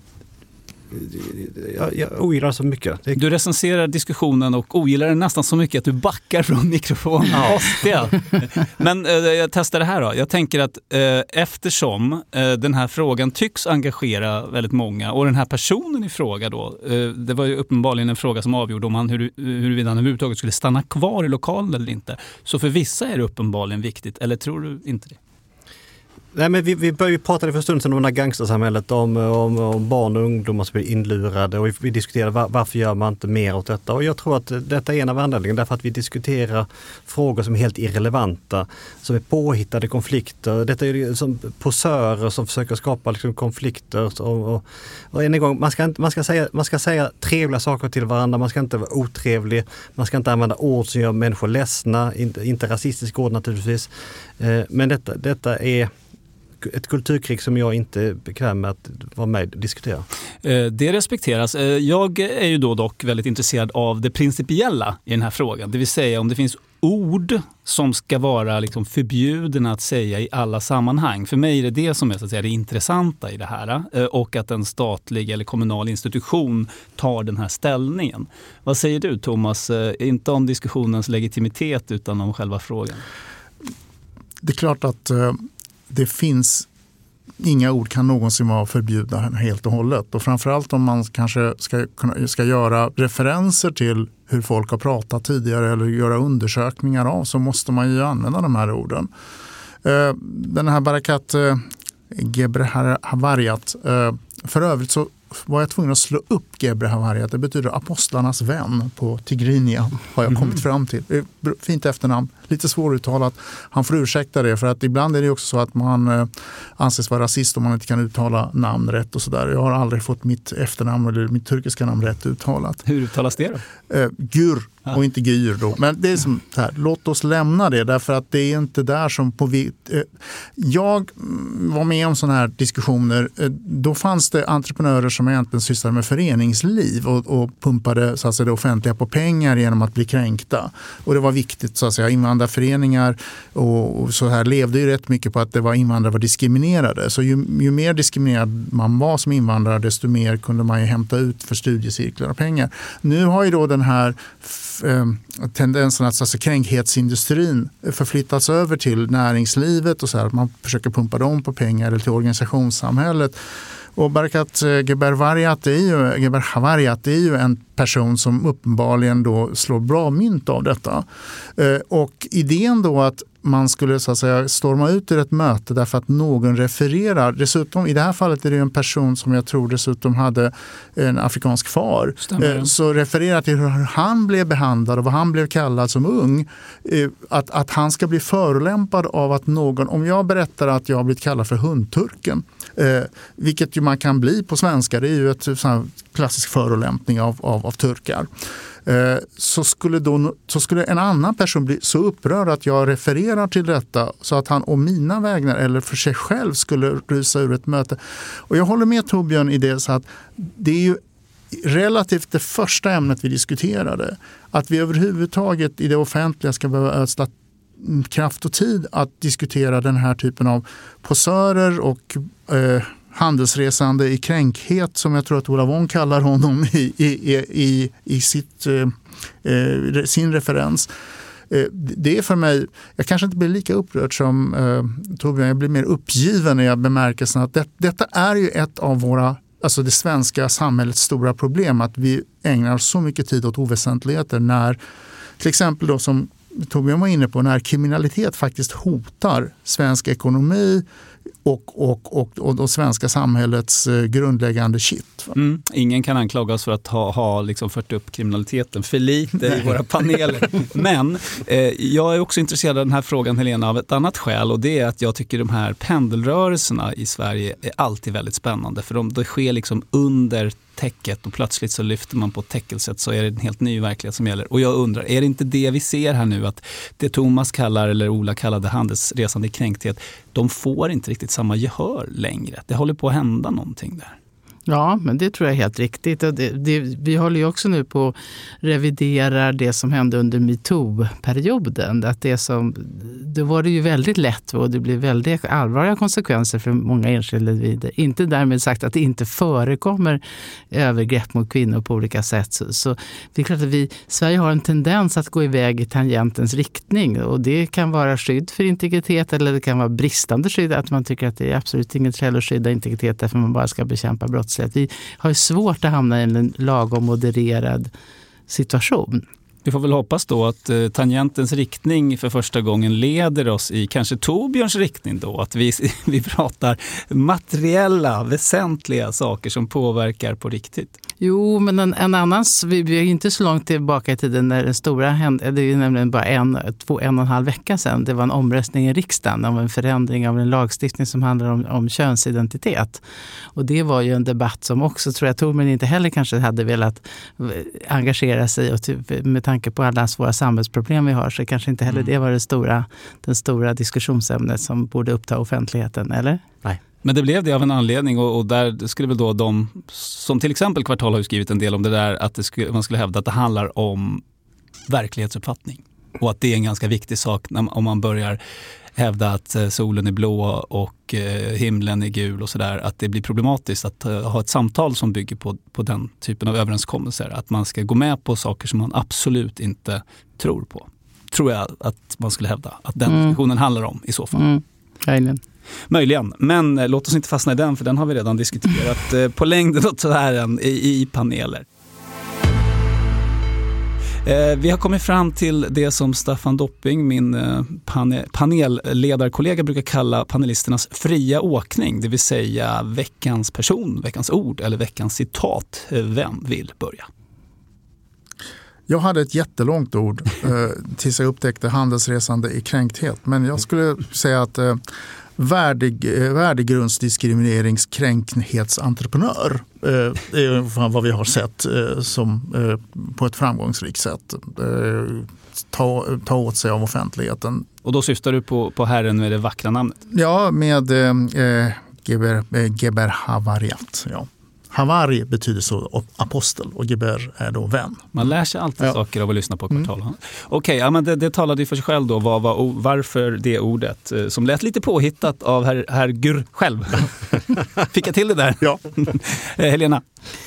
jag ogillar så mycket. Du recenserar diskussionen och ogillar den nästan så mycket att du backar från mikrofonen. Ja. Men jag testar det här då. Jag tänker att eftersom den här frågan tycks engagera väldigt många, och den här personen i fråga då, det var ju uppenbarligen en fråga som avgjorde om huruvida han överhuvudtaget skulle stanna kvar i lokalen eller inte. Så för vissa är det uppenbarligen viktigt, eller tror du inte det? Nej, men vi började prata för en stund sedan om det här gangstersamhället, om barn och ungdomar som blir inlurade, och vi diskuterade varför gör man inte mer åt detta. Och jag tror att detta är en av anledningarna, därför att vi diskuterar frågor som är helt irrelevanta, som är påhittade konflikter. Detta är ju som posörer som försöker skapa liksom konflikter. Och än en gång, man ska säga trevliga saker till varandra, man ska inte vara otrevlig, man ska inte använda ord som gör människor ledsna, inte rasistiska ord naturligtvis. Men detta är ett kulturkrig som jag inte är bekväm med att vara med och diskutera. Det respekteras. Jag är ju då dock väldigt intresserad av det principiella i den här frågan. Det vill säga om det finns ord som ska vara liksom förbjudna att säga i alla sammanhang. För mig är det som är så att säga det intressanta i det här, och att en statlig eller kommunal institution tar den här ställningen. Vad säger du, Thomas? Inte om diskussionens legitimitet utan om själva frågan. Det är klart att det finns inga ord kan någonsin vara förbjudna helt och hållet. Och framförallt om man kanske ska göra referenser till hur folk har pratat tidigare eller göra undersökningar av, så måste man ju använda de här orden. Den här Barakat Gebrehariat, för övrigt så var jag tvungen att slå upp Gebrehariat. Det betyder apostlarnas vän på Tigrinia, har jag kommit fram till. Fint efternamn, lite svåruttalat. Han får ursäkta det, för att ibland är det också så att man anses vara rasist om man inte kan uttala namn rätt och sådär. Jag har aldrig fått mitt efternamn eller mitt turkiska namn rätt uttalat. Hur uttalas det då? Gur och inte gyr då. Men det är som här, låt oss lämna det, därför att det är inte där som jag var med om sådana här diskussioner. Då fanns det entreprenörer som egentligen sysslade med föreningsliv och pumpade så att säga, det offentliga på pengar genom att bli kränkta. Och det var viktigt, så att säga, invandrarföreningar och så här levde ju rätt mycket på att det var invandrare var diskriminerade. Så ju mer diskriminerad man var som invandrare, desto mer kunde man ju hämta ut för studiecirklar och pengar. Nu har ju då den här tendensen att alltså, kränkhetsindustrin förflyttats över till näringslivet och så här, att man försöker pumpa dem på pengar eller till organisationssamhället. Och Barakat Gebrehariat är ju en person som uppenbarligen då slår bra mynt av detta. Och idén då att man skulle så att säga storma ut ur ett möte därför att någon refererar. Dessutom, i det här fallet är det en person som jag tror dessutom hade en afrikansk far. Så refererar till hur han blev behandlad och vad han blev kallad som ung. Att han ska bli förolämpad av att någon, om jag berättar att jag har blivit kallad för hundturken, vilket ju man kan bli på svenska, det är ju ett sån klassisk förolämpning av turkar. Så skulle en annan person bli så upprörd att jag refererar till detta så att han om mina vägnar eller för sig själv skulle rusa ur ett möte. Och jag håller med Torbjörn i det, så att det är ju relativt det första ämnet vi diskuterade. Att vi överhuvudtaget i det offentliga ska behöva ödsla kraft och tid att diskutera den här typen av posörer och handelsresande i kränkhet, som jag tror att Ola Wong kallar honom i sin referens. Det är för mig, jag kanske inte blir lika upprörd som Torbjörn, jag blir mer uppgiven när jag bemärker att detta är ju ett av våra, alltså det svenska samhällets stora problem, att vi ägnar så mycket tid åt oväsentligheter när till exempel då, som Torbjörn var inne på, när kriminalitet faktiskt hotar svensk ekonomi och det svenska samhällets grundläggande shit. Ingen kan anklagas för att ha liksom fört upp kriminaliteten för lite i våra paneler. Men jag är också intresserad av den här frågan, Helena, av ett annat skäl, och det är att jag tycker de här pendelrörelserna i Sverige är alltid väldigt spännande, för det sker liksom under täcket och plötsligt så lyfter man på täckelset, så är det en helt ny verklighet som gäller. Och jag undrar, är det inte det vi ser här nu, att det Thomas kallar eller Ola kallade handelsresande kränkthet, de får inte riktigt samma gehör längre. Det håller på att hända någonting där. Ja, men det tror jag är helt riktigt. Vi håller ju också nu på att revidera det som hände under MeToo-perioden. Att det var det ju väldigt lätt och det blev väldigt allvarliga konsekvenser för många enskilda individer. Inte därmed sagt att det inte förekommer övergrepp mot kvinnor på olika sätt. Så det är klart att Sverige har en tendens att gå iväg i tangentens riktning. Och det kan vara skydd för integritet eller det kan vara bristande skydd. Att man tycker att det är absolut inget skäl att skydda integritet därför man bara ska bekämpa brott. Vi har svårt att hamna i en lagom modererad situation. Vi får väl hoppas då att tangentens riktning för första gången leder oss i kanske Torbjörns riktning då. Att vi pratar materiella, väsentliga saker som påverkar på riktigt. Jo, men en annan, vi är inte så långt tillbaka i tiden när den stora hände, det är nämligen bara en och en halv vecka sedan. Det var en omröstning i riksdagen om en förändring av en lagstiftning som handlar om könsidentitet. Och det var ju en debatt som också, tror jag, Torbjörn inte heller kanske hade velat engagera sig i, och med tanke på alla svåra samhällsproblem vi har, så kanske inte heller det var den stora diskussionsämnet som borde uppta offentligheten, eller? Nej. Men det blev det av en anledning, och där skulle väl då de som till exempel Kvartal har ju skrivit en del om det där, att man skulle hävda att det handlar om verklighetsuppfattning. Och att det är en ganska viktig sak om man börjar hävda att solen är blå och himlen är gul och sådär, att det blir problematiskt att ha ett samtal som bygger på den typen av överenskommelser. Att man ska gå med på saker som man absolut inte tror på. Tror jag att man skulle hävda att den diskussionen handlar om i så fall. Möjligen, men låt oss inte fastna i den, för den har vi redan diskuterat på längden och tvären i paneler. Vi har kommit fram till det som Staffan Dopping, min panelledarkollega, brukar kalla panelisternas fria åkning, det vill säga veckans person, veckans ord eller veckans citat. Vem vill börja? Jag hade ett jättelångt ord tills jag upptäckte handelsresande i kränkthet. Men jag skulle säga att värdegrundsdiskrimineringskränkhetsentreprenör är vad vi har sett som på ett framgångsrikt sätt ta åt sig av offentligheten. Och då syftar du på herren med det vackra namnet? Ja, med Geber Havariat, ja. Havari betyder så apostel och Geber är då vän. Man lär sig alltid saker av att lyssna på Kvartal. Okej, ja, men det talade ju för sig själv då. Varför det ordet som lät lite påhittat av herr Gur själv. Fick jag till det där? Ja. Helena?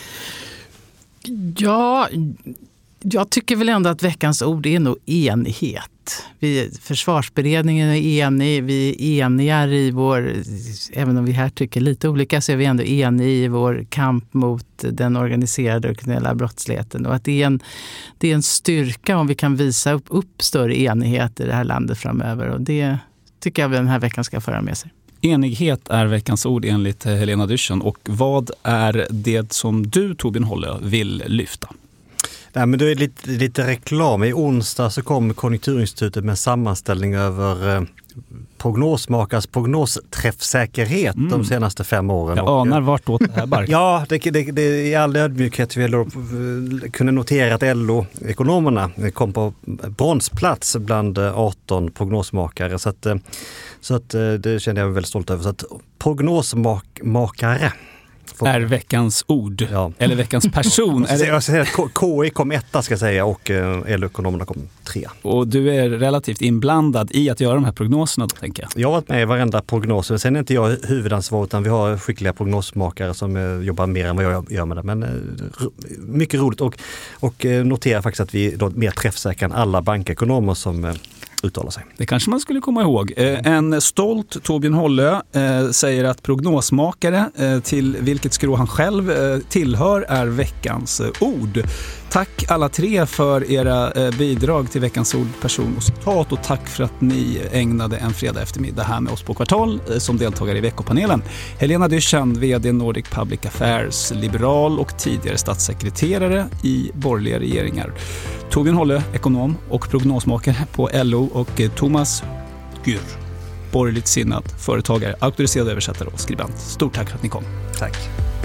Ja, jag tycker väl ändå att veckans ord är nog enighet. Försvarsberedningen är enig, vi är eniga i även om vi här tycker lite olika, så är vi ändå eniga i vår kamp mot den organiserade och kriminella brottsligheten. Och att det är en styrka om vi kan visa upp större enighet i det här landet framöver, och det tycker jag den här veckan ska föra med sig. Enighet är veckans ord enligt Helena Dyrssen, och vad är det som du, Torbjörn Hollö, vill lyfta? Nej, men det är lite reklam. I onsdag så kom Konjunkturinstitutet med en sammanställning över prognosmakars prognosträffsäkerhet de senaste 5 åren. Jag anar vart åt det här barkar. Ja, det i all ödmjukhet vi kunde notera att LO-ekonomerna kom på bronsplats bland 18 prognosmakare. Så att det kände jag mig väldigt stolt över. Så att prognosmakare är veckans ord, eller veckans person. Jag säger KI kom 1, ska jag säga, och LO-ekonomerna kom 3. Och du är relativt inblandad i att göra de här prognoserna då, tänker jag. Jag har varit med i varenda prognos. Sen är inte jag huvudansvarig, utan vi har skickliga prognosmakare som jobbar mer än vad jag gör med det. Men mycket roligt, och notera faktiskt att vi är mer träffsäkra än alla bankekonomer som uttala sig. Det kanske man skulle komma ihåg. En stolt Torbjörn Hollö säger att prognosmakare, till vilket skrå han själv tillhör, är veckans ord. Tack alla 3 för era bidrag till veckans ord, person och citat, och tack för att ni ägnade en fredag eftermiddag här med oss på Kvartal som deltagare i veckopanelen. Helena Dyrssen, vd Nordic Public Affairs, liberal och tidigare statssekreterare i borgerliga regeringar. Torbjörn Hollö, ekonom och prognosmakare på LO, och Thomas Gur, borgerligt sinnad företagare, auktoriserad översättare och skribent. Stort tack för att ni kom. Tack.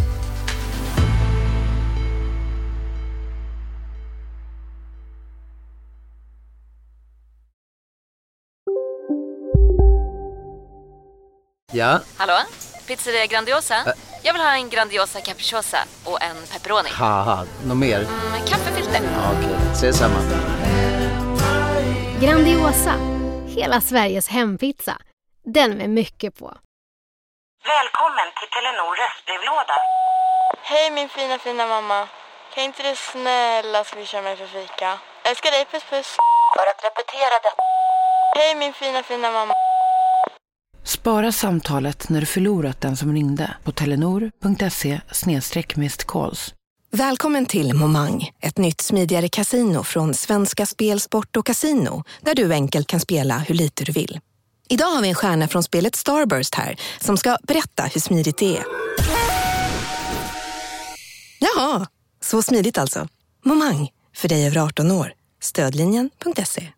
Ja? Hallå? Pizzeria Grandiosa? Jag vill ha en Grandiosa capriciosa och en pepperoni. Haha, något mer? Kaffefilter. Ja, okej, ses samma. Grandiosa, hela Sveriges hempizza. Den med mycket på. Välkommen till Telenor röstbrevlåda. Hej min fina mamma. Kan inte du snälla swisha mig för fika? Älskar dig, puss puss. För att repetera det. Hej min fina mamma. Spara samtalet när du förlorat den som ringde på telenor.se/missed calls. Välkommen till Momang, ett nytt smidigare casino från Svenska Spel, Sport och Casino, där du enkelt kan spela hur lite du vill. Idag har vi en stjärna från spelet Starburst här som ska berätta hur smidigt det är. Jaha, så smidigt alltså. Momang, för dig över 18 år. Stödlinjen.se.